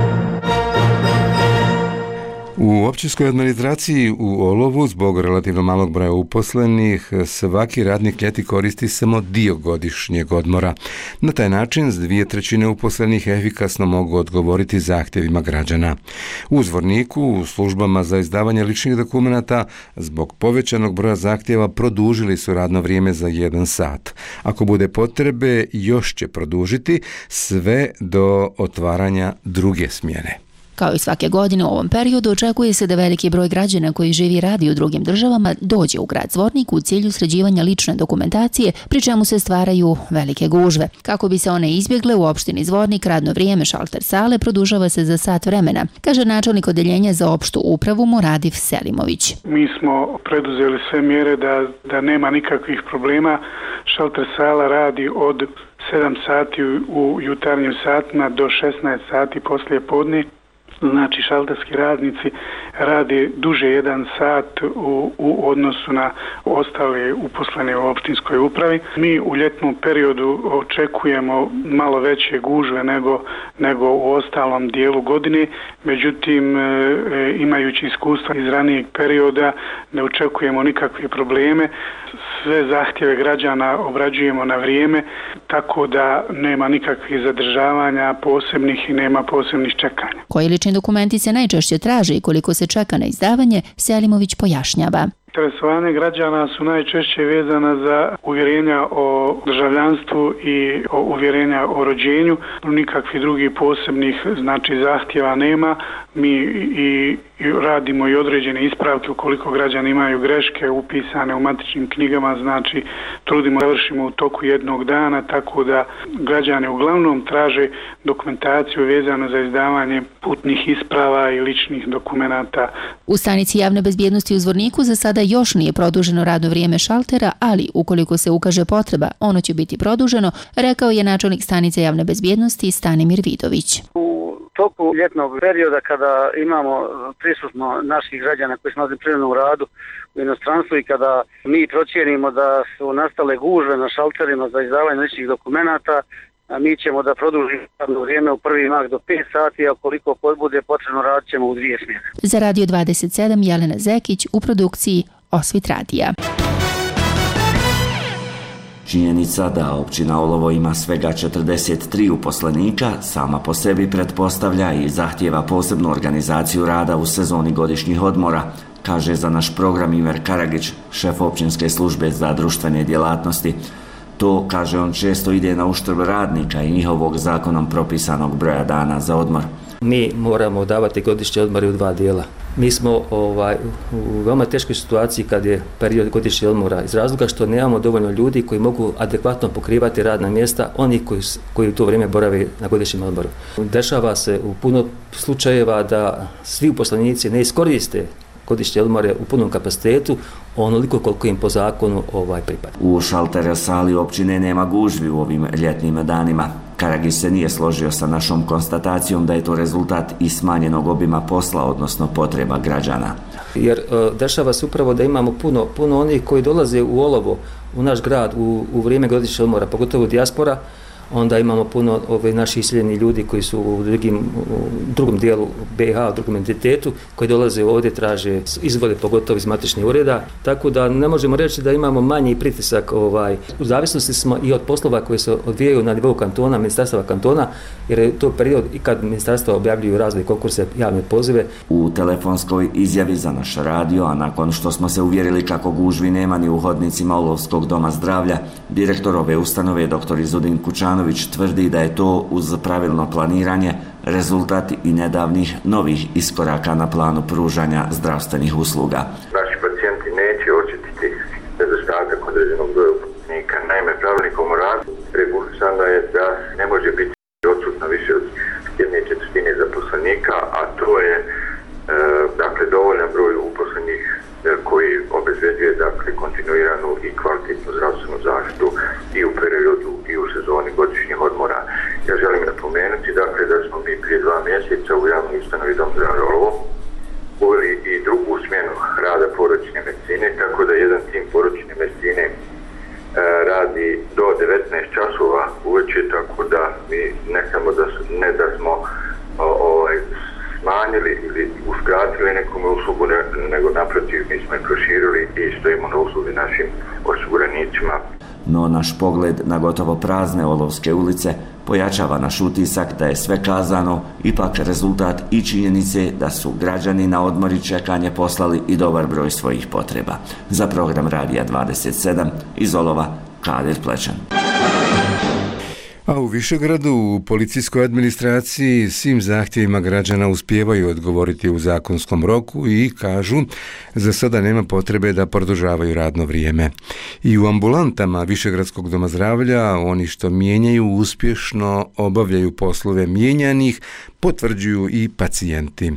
U općinskoj administraciji u Olovu, zbog relativno malog broja uposlenih, svaki radnik ljeti koristi samo dio godišnjeg odmora. Na taj način, s dvije trećine uposlenih efikasno mogu odgovoriti zahtjevima građana. U Zvorniku, u službama za izdavanje ličnih dokumenata, zbog povećanog broja zahtjeva produžili su radno vrijeme za jedan sat. Ako bude potrebe, još će produžiti sve do otvaranja druge smjene. Kao i svake godine u ovom periodu očekuje se da veliki broj građana koji živi i radi u drugim državama dođe u grad Zvornik u cilju sređivanja lične dokumentacije, pri čemu se stvaraju velike gužve. Kako bi se one izbjegle, u opštini Zvornik radno vrijeme šalter sale produžava se za sat vremena, kaže načelnik odeljenja za opštu upravu Muradif Selimović. Mi smo preduzeli sve mjere da, da nema nikakvih problema. Šalter sala radi od sedam sati u jutarnjim satima do šesnaest sati poslije podne. Znači šalterski radnici rade duže jedan sat u, u odnosu na ostale uposlene u opštinskoj upravi. Mi u ljetnom periodu očekujemo malo veće gužve nego, nego u ostalom dijelu godine, međutim e, imajući iskustva iz ranijeg perioda ne očekujemo nikakve probleme. Sve zahtjeve građana obrađujemo na vrijeme, tako da nema nikakvih zadržavanja posebnih i nema posebnih čekanja. Koji lični dokumenti se najčešće traže i koliko se čeka na izdavanje, Selimović pojašnjava. Interesovanje građana su najčešće vezana za uvjerenja o državljanstvu i o uvjerenja o rođenju. Nikakvih drugih posebnih znači zahtjeva nema. Mi i, i radimo i određene ispravke ukoliko građani imaju greške upisane u matičnim knjigama, znači trudimo da vršimo u toku jednog dana, tako da građani uglavnom traže dokumentaciju vezanu za izdavanje putnih isprava i ličnih dokumenata. U stanici javne bezbjednosti u Zvorniku za sada još nije produženo radno vrijeme šaltera, ali ukoliko se ukaže potreba, ono će biti produženo, rekao je načelnik stanice javne bezbjednosti Stanimir Vidović. U toku ljetnog perioda kada imamo prisutno naših građana koji su nalazi privremeno u radu u inostranstvu i kada mi procijenimo da su nastale gužve na šalterima za izdavanje ličnih dokumenata, a mi ćemo da produžimo radno vrijeme u prvi mah do pet sati, a koliko bude potrebno radit ćemo u dvije smjene. Za Radio dvadeset sedam Jelena Zekić, u produkciji Osvit radija. Činjenica da općina Olovo ima svega četrdeset tri uposlenika sama po sebi pretpostavlja i zahtjeva posebnu organizaciju rada u sezoni godišnjih odmora, kaže za naš program Imer Karagić, šef općinske službe za društvene djelatnosti. To, kaže on, često ide na uštrb radnika i njihovog zakonom propisanog broja dana za odmor. Mi moramo davati godišnje odmore u dva dijela. Mi smo ovaj, u veoma teškoj situaciji kad je period godišnjeg odmora iz razloga što nemamo dovoljno ljudi koji mogu adekvatno pokrivati radna mjesta onih koji, koji u to vrijeme borave na godišnjem odmoru. Dešava se u puno slučajeva da svi uposlenici ne iskoriste godišnje odmore u punom kapacitetu, onoliko koliko im po zakonu ovaj pripada. U šalter sali općine nema gužvi u ovim ljetnim danima. Karagić se nije složio sa našom konstatacijom da je to rezultat i smanjenog obima posla, odnosno potreba građana. Jer dešava se upravo da imamo puno, puno onih koji dolaze u Olovo, u naš grad, u, u vrijeme godišnjeg odmora, pogotovo dijaspora. Onda imamo puno ove naših iseljeni ljudi koji su u, drugim, u drugom dijelu B i H, u drugom entitetu, koji dolaze ovdje, traže izvode, pogotovo iz matičnih ureda. Tako da ne možemo reći da imamo manji pritisak. Ovaj. U zavisnosti smo i od poslova koje se odvijaju na nivou kantona, ministarstva kantona, jer je to period i kad ministarstva objavljuju razne konkurse, javne pozive. U telefonskoj izjavi za naš radio, a nakon što smo se uvjerili kako gužvi nema ni u hodnicima Olovskog doma zdravlja, direktor ove ustanove, doktor Izudin Kučan, tvrdi da je to uz pravilno planiranje rezultat i nedavnih novih iskoraka na planu pružanja zdravstvenih usluga. Naši pacijenti neće osjetiti nedostatak određenog broja uposlenika. Naime, pravilnikom o radu regulisano je da ne može biti odsutno više od jedne mjeseca u javnoj ustanovi Dom zdravlja Olovo uveli i drugu smjenu rada porodične medicine, tako da jedan tim porodične medicine e, radi do devetnaest časova uveče, tako da mi ne samo da, ne da smo o, ovaj, smanjili ili uskratili nekome uslugu, ne, nego naprotiv mi smo je proširili i stojimo na usluzi našim osiguranicima. No naš pogled na gotovo prazne Olovske ulice pojačava naš utisak da je sve kazano ipak rezultat i činjenice da su građani na odmor i čekanje poslali i dobar broj svojih potreba. Za program Radija dvadeset sedam iz Olova, Kadir Plečan. A u Višegradu u policijskoj administraciji svim zahtjevima građana uspijevaju odgovoriti u zakonskom roku i kažu za sada nema potrebe da produžavaju radno vrijeme. I u ambulantama Višegradskog doma zdravlja oni što mijenjaju uspješno obavljaju poslove mijenjanih, potvrđuju i pacijenti.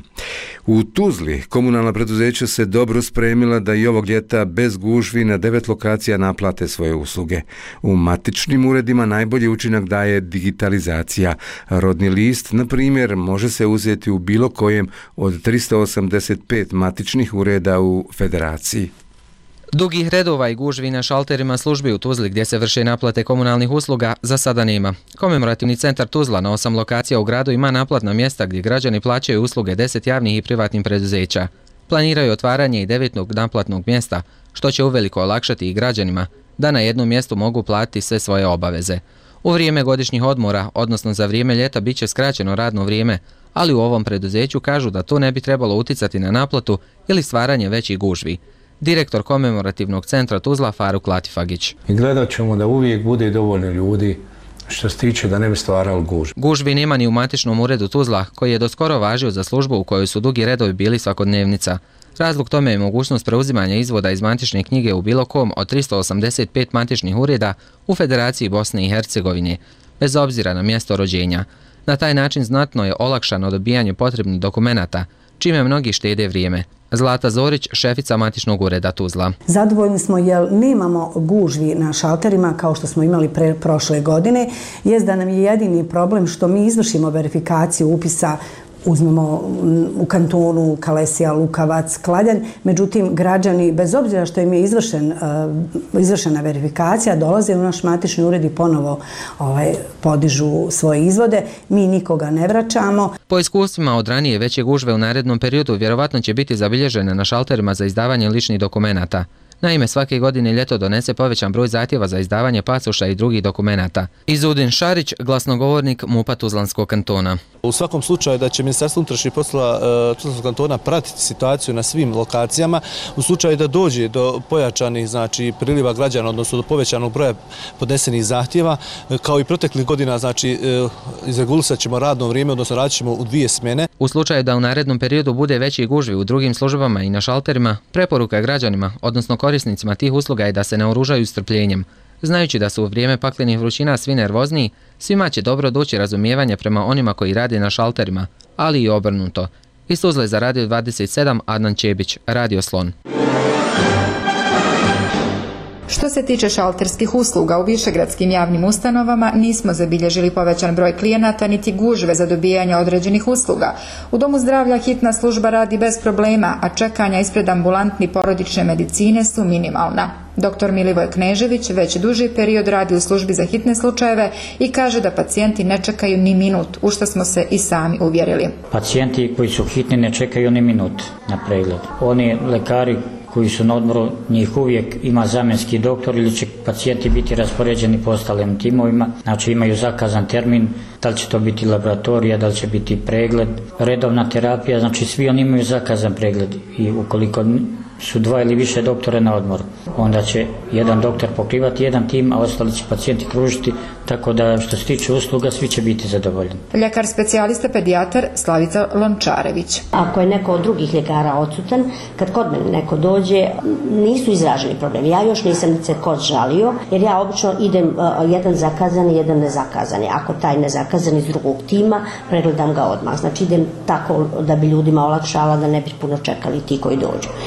U Tuzli komunalna preduzeća se dobro spremila da i ovog ljeta bez gužvi na devet lokacija naplate svoje usluge. U matičnim uredima najbolji učinak daje digitalizacija. Rodni list, na primjer, može se uzeti u bilo kojem od tristo osamdeset pet matičnih ureda u Federaciji. Dugih redova i gužvi na šalterima službi u Tuzli gdje se vrše naplate komunalnih usluga za sada nema. Komemorativni centar Tuzla na osam lokacija u gradu ima naplatna mjesta gdje građani plaćaju usluge deset javnih i privatnih preduzeća. Planiraju otvaranje i devetog naplatnog mjesta, što će uveliko olakšati i građanima da na jednom mjestu mogu platiti sve svoje obaveze. U vrijeme godišnjih odmora, odnosno za vrijeme ljeta, bit će skraćeno radno vrijeme, ali u ovom preduzeću kažu da to ne bi trebalo uticati na naplatu ili stvaranje većih gužvi. Direktor komemorativnog centra Tuzla Faruk Latifagić. I gledat ćemo da uvijek bude dovoljno ljudi što se tiče da ne bi stvarali gužvi. Gužvi nema ni u matičnom uredu Tuzla, koji je doskoro važio za službu u kojoj su dugi redovi bili svakodnevnica. Razlog tome je mogućnost preuzimanja izvoda iz matične knjige u bilo kom od tristo osamdeset pet matičnih ureda u Federaciji Bosne i Hercegovine, bez obzira na mjesto rođenja. Na taj način znatno je olakšano dobijanje potrebnih dokumenata, čime mnogi štede vrijeme. Zlata Zorić, šefica matičnog ureda Tuzla. Zadovoljni smo jer nemamo gužvi na šalterima kao što smo imali pre prošle godine. Jest da nam je jedini problem što mi izvršimo verifikaciju upisa, uzmemo u kantonu Kalesija, Lukavac, Kladjanj, međutim građani, bez obzira što im je izvršen, uh, izvršena verifikacija, dolaze u naš matični ured i ponovo ovaj, podižu svoje izvode, mi nikoga ne vraćamo. Po iskustvima od ranije veće gužve u narednom periodu vjerovatno će biti zabilježene na šalterima za izdavanje ličnih dokumenata. Naime, svake godine ljeto donese povećan broj zahtjeva za izdavanje pasoša i drugih dokumenata. Izudin Šarić, glasnogovornik MUP-a Tuzlanskog kantona. U svakom slučaju da će Ministarstvo unutrašnjih poslova Tuzlanskog kantona pratiti situaciju na svim lokacijama. U slučaju da dođe do pojačanih znači, priliva građana, odnosno do povećanog broja podnesenih zahtjeva, kao i proteklih godina, znači izregulisat ćemo radno vrijeme, odnosno radit ćemo u dvije smjene. U slučaju da u narednom periodu bude veći gužvi u drugim službama i na šalterima, preporuka građanima, odnosno korisnicima tih usluga je da se naoružaju strpljenjem. Znajući da su u vrijeme paklenih vrućina svi nervozniji, svima će dobro doći razumijevanje prema onima koji rade na šalterima, ali i obrnuto. Iz Tuzle za Radio dvadeset sedam, Adnan Čebić, Radio Slon. Što se tiče šalterskih usluga u višegradskim javnim ustanovama, nismo zabilježili povećan broj klijenata niti gužve za dobijanje određenih usluga. U Domu zdravlja hitna služba radi bez problema, a čekanja ispred ambulantni porodične medicine su minimalna. Doktor Milivoj Knežević već duži period radi u službi za hitne slučajeve i kaže da pacijenti ne čekaju ni minut, u što smo se i sami uvjerili. Pacijenti koji su hitni ne čekaju ni minut na pregled. Oni lekari koji su na odmoru, njih uvijek ima zamjenski doktor ili će pacijenti biti raspoređeni po ostalim timovima, znači imaju zakazan termin, da li će to biti laboratorija, da li će biti pregled, redovna terapija, znači svi oni imaju zakazan pregled i ukoliko su dva ili više doktora na odmoru, onda će jedan doktor pokrivati jedan tim, a ostali će pacijenti kružiti, tako da što se tiče usluga svi će biti zadovoljni. Ljekar specijalista pedijatar Slavica Lončarević. Ako je neko od drugih ljekara odsutan, kad kod mene neko dođe, nisu izraženi problemi. Ja još nisam se kod žalio, jer ja obično idem uh, jedan zakazani, jedan nezakazani. Ako taj nezakazan iz drugog tima, pregledam ga odmah. Znači idem tako da bi ljudima olakšala, da ne bi puno čekali ti koji dođu. Šta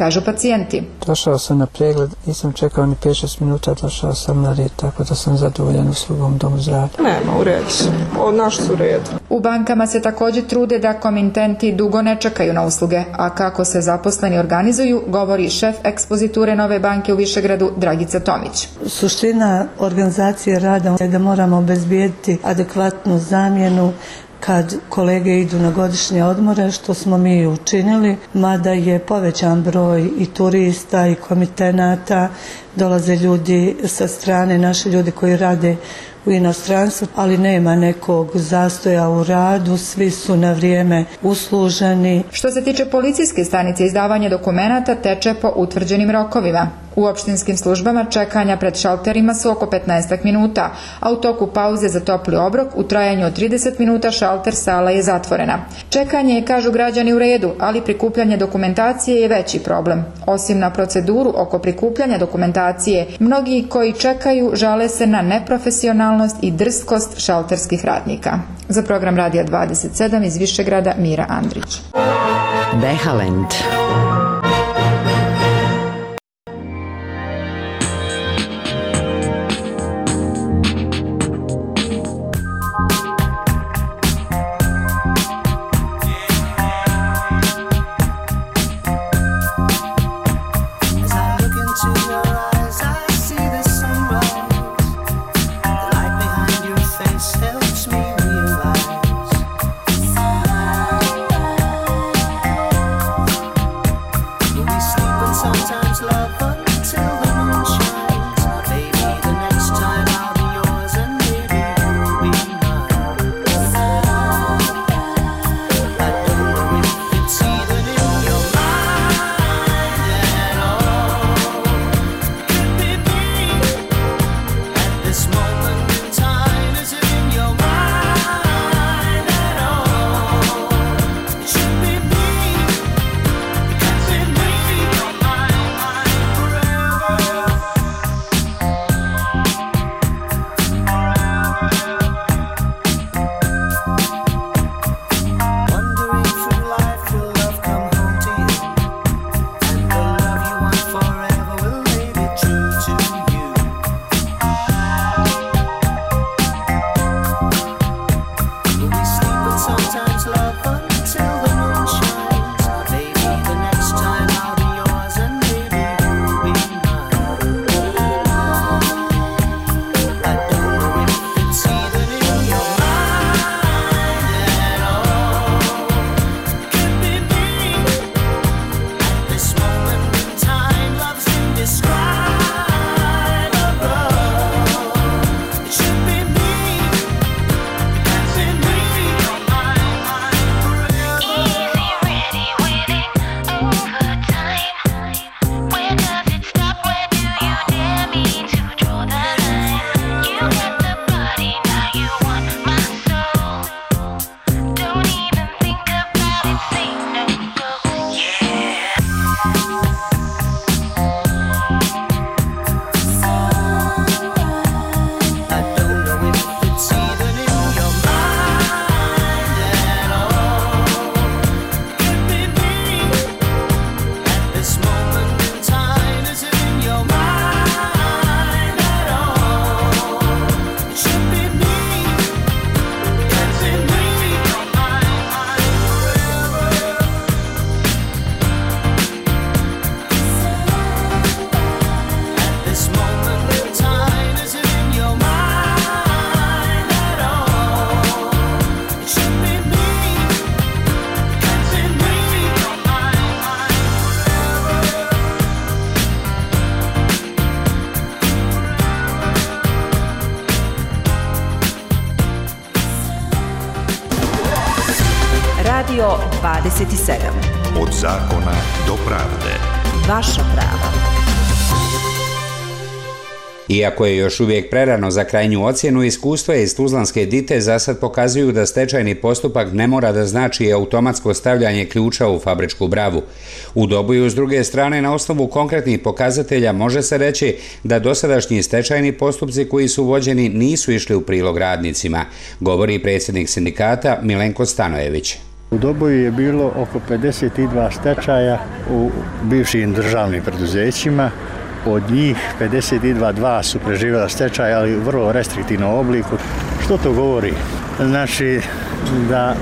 kažu pacijenti. Došao sam na pregled, nisam čekao ni pet šest minuta, došao sam na red, tako da sam zadovoljan uslugom domu zdravlja. Nema, u redu. Od naš su red. U bankama se također trude da komitenti dugo ne čekaju na usluge, a kako se zaposleni organizuju, govori šef ekspoziture Nove banke u Višegradu Dragica Tomić. Suština organizacije rada je da moramo obezbijediti adekvatnu zamjenu kad kolege idu na godišnje odmore, što smo mi učinili, mada je povećan broj i turista i komitenata, dolaze ljudi sa strane, naši ljudi koji rade u inostranstvu, ali nema nekog zastoja u radu, svi su na vrijeme usluženi. Što se tiče policijske stanice, izdavanje dokumenata teče po utvrđenim rokovima. U opštinskim službama čekanja pred šalterima su oko petnaest minuta, a u toku pauze za topli obrok u trajanju od trideset minuta šalter sala je zatvorena. Čekanje je, kažu građani, u redu, ali prikupljanje dokumentacije je veći problem. Osim na proceduru oko prikupljanja dokumentacije, mnogi koji čekaju žale se na neprofesionalnost i drskost šalterskih radnika. Za program Radija dvadeset sedam iz Višegrada, Mira Andrić. Behalend. Radio dvadeset sedam. Od zakona do pravde. Vaša prava. Iako je još uvijek prerano za krajnju ocjenu, iskustva iz Tuzlanske Dite za sad pokazuju da stečajni postupak ne mora da znači automatsko stavljanje ključa u fabričku bravu. U Doboju, s druge strane, na osnovu konkretnih pokazatelja može se reći da dosadašnji stečajni postupci koji su vođeni nisu išli u prilog radnicima, govori predsjednik sindikata Milenko Stanojević. U Doboju je bilo oko pedeset dva stečaja u bivšim državnim preduzećima. Od njih pedeset dva su preživjela stečaj, ali u vrlo restriktivnom obliku. Što to govori? Znači da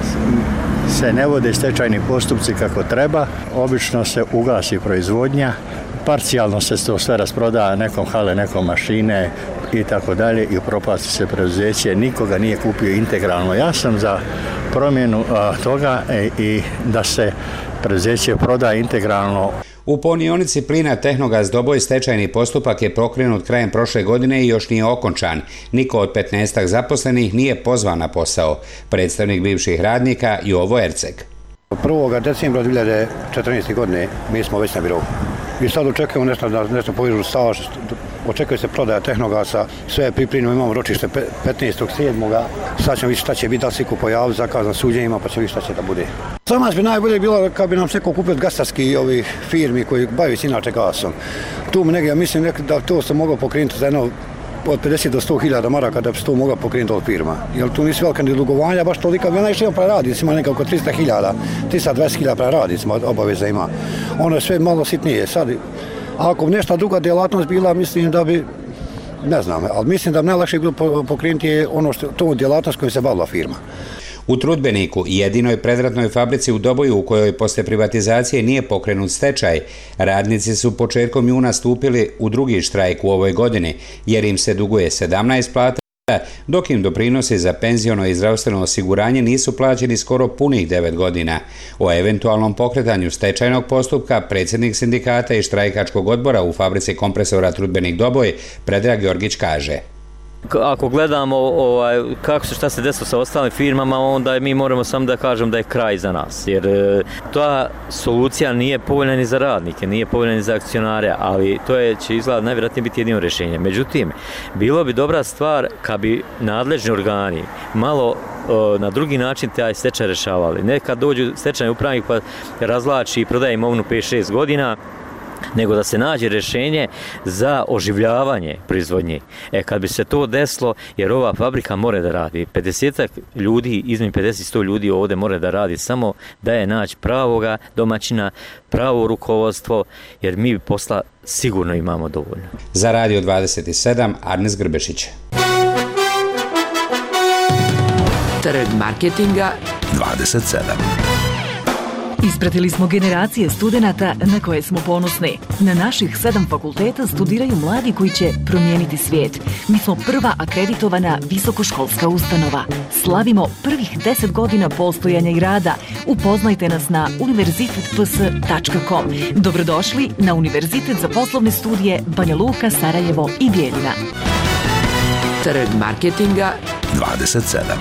se ne vode stečajni postupci kako treba, obično se ugasi proizvodnja, parcijalno se to sve rasproda, nekom hale, nekom mašine i tako dalje i upropasti se preduzeće, nikoga nije kupio integralno. Ja sam za promjenu a, toga e, i da se preduzeće proda integralno. U punionici plina Tehnogaz Doboj stečajni postupak je pokrenut krajem prošle godine i još nije okončan. Niko od petnaestak zaposlenih nije pozvan na posao. Predstavnik bivših radnika Jovo Erceg. prvog decembra dvije hiljade četrnaeste. godine mi smo već na birovu. I sad očekujemo nešto da nešto povižu staž, očekuje se prodaja Tehnogasa, sve je pripremljeno, imamo ročište petnaestog sedmog Sad ćemo vidjeti šta će biti, da se ko pojavi zakazan suđenjima, pa ćemo vidjeti šta će da bude. Za nas bi najbolje bilo kad bi nam se neko kupio od gasarskih ovih firmi koji bavaju se inače gasom. Tu mi negdje, ja mislim da to se moglo pokrenuti za jedno od pedeset do sto hiljada maraka da bi se to mogla pokrenuti od firma. Jer tu nisu velika ni dugovanja, baš toliko. Mi najviše pra radnicima, neka oko trista hiljada, trista dvadeset hiljada pra radnicima obaveza ima. Ono je sve malo sitnije. Sad, ako bi nešto druga djelatnost bila, mislim da bi, ne znam, ali mislim da bi najlakše bilo pokrenuti ono što, to djelatnost kojom se bavila firma. U Trudbeniku, jedinoj predratnoj fabrici u Doboju u kojoj posle privatizacije nije pokrenut stečaj, radnici su početkom juna stupili u drugi štrajk u ovoj godini, jer im se duguje sedamnaest plata, dok im doprinosi za penziono i zdravstveno osiguranje nisu plaćeni skoro punih devet godina. O eventualnom pokretanju stečajnog postupka predsjednik sindikata i štrajkačkog odbora u fabrici kompresora Trudbenik Doboj, Predrag Jorgić, kaže. Ako gledamo ovaj, kako se, šta se desilo sa ostalim firmama, onda mi moramo samo da kažem da je kraj za nas. Jer e, ta solucija nije povoljna ni za radnike, nije povoljna ni za akcionare, ali to je, će izgleda najvjerojatnije biti jedino rješenje. Međutim, bilo bi dobra stvar kad bi nadležni organi malo e, na drugi način taj stečaj rješavali. Ne kad dođu stečajni upravnik pa razvlači i prodaje imovinu pet šest godina, nego da se nađe rješenje za oživljavanje proizvodnje. E, kad bi se to desilo, jer ova fabrika mora da radi, pedeset ljudi, između pedeset i sto ljudi ovdje mora da radi, samo da je naći pravoga domaćina, pravo rukovodstvo, jer mi posla sigurno imamo dovoljno. Za Radio dvadeset sedam, Arnes Grbešić. Trg marketinga dvadeset sedam. Ispratili smo generacije studenata na koje smo ponosni. Na naših sedam fakulteta studiraju mladi koji će promijeniti svijet. Mi smo prva akreditovana visokoškolska ustanova. Slavimo prvih deset godina postojanja i rada. Upoznajte nas na univerzitet p s tačka com. Dobrodošli na Univerzitet za poslovne studije Banja Luka, Sarajevo i Bijeljina. Trg marketinga dvadeset sedam.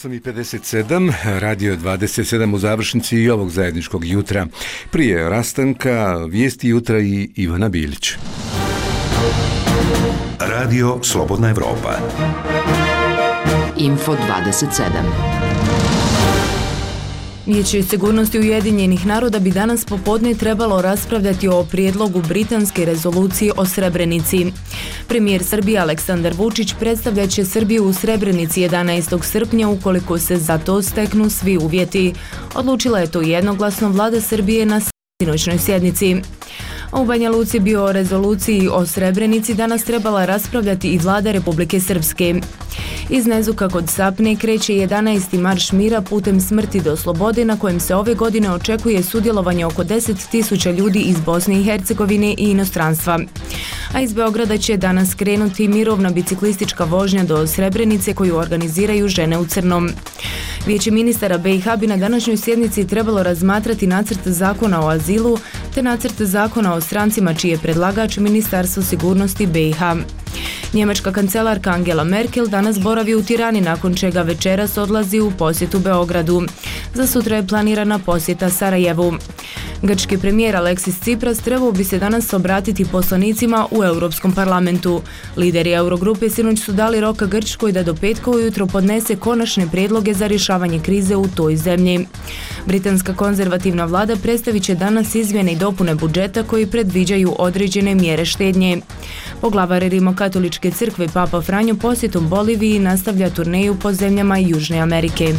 osam i pedeset sedam, Radio dvadeset sedam u završnici i ovog zajedničkog jutra. Prije rastanka, vijesti jutra i Ivana Bilić. Radio Slobodna Evropa. Info dvadeset sedam. Vijeće sigurnosti Ujedinjenih naroda bi danas popodne trebalo raspravljati o prijedlogu britanske rezolucije o Srebrenici. Premijer Srbije Aleksandar Vučić predstavljat će Srbiju u Srebrenici jedanaestog srpnja ukoliko se za to steknu svi uvjeti. Odlučila je to jednoglasno vlada Srbije na sinoćnoj sjednici. U Banja Luci bi o rezoluciji o Srebrenici danas trebala raspravljati i vlada Republike Srpske. Iz Nezuka kod Sapne kreće jedanaesti marš mira putem smrti do slobode na kojem se ove godine očekuje sudjelovanje oko deset tisuća ljudi iz Bosne i Hercegovine i inostranstva. A iz Beograda će danas krenuti mirovna biciklistička vožnja do Srebrenice koju organiziraju Žene u crnom. Vijeće ministara B i H bi na današnjoj sjednici trebalo razmatrati nacrt zakona o azilu te nacrt zakona o strancima čiji je predlagač Ministarstvo sigurnosti B i H. Njemačka kancelarka Angela Merkel danas boravi u Tirani, nakon čega večeras odlazi u posjetu Beogradu. Za sutra je planirana posjeta Sarajevu. Grčki premijer Aleksis Tsipras trebao bi se danas obratiti poslanicima u Europskom parlamentu. Lideri Eurogrupe sinoć su dali roka Grčkoj da do petka ujutro podnese konačne prijedloge za rješavanje krize u toj zemlji. Britanska konzervativna vlada predstavit će danas izmjene i dopune budžeta koji predviđaju određene mjere štednje. Poglavar Rimokatoličke crkve Papa Franjo posjetom Boliviji nastavlja turneju po zemljama Južne Amerike.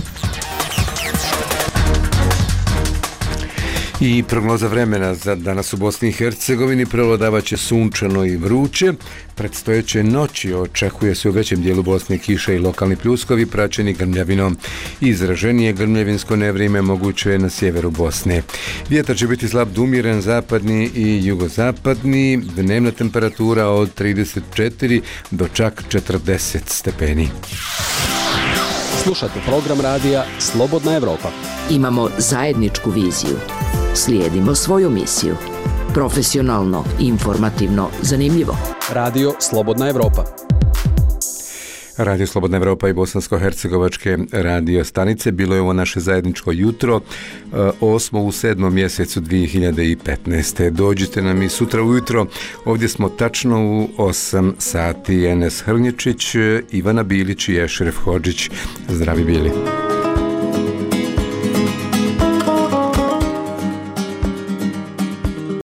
I prognoza vremena za danas u Bosni i Hercegovini prevladavaće sunčano i vruće. Predstojeće noći očekuje se u većem dijelu Bosne kiše i lokalni pljuskovi praćeni grmljavinom. Izraženije grmljavinsko nevrijeme moguće je na sjeveru Bosne. Vjetar će biti slab do umjeren, zapadni i jugozapadni. Dnevna temperatura od trideset četiri do čak četrdeset stepeni. Slušate program radija Slobodna Evropa. Imamo zajedničku viziju. Slijedimo svoju misiju. Profesionalno, informativno, zanimljivo. Radio Slobodna Evropa. Radio Slobodna Evropa i bosansko-hercegovačke radio stanice. Bilo je ovo naše zajedničko jutro, osmo u sedmom mjesecu dvije hiljade petnaeste. Dođite nam i sutra ujutro. Ovdje smo tačno u osam sati. Enes Hrnječić, Ivana Bilić i Ešref Hodžić. Zdravi bili.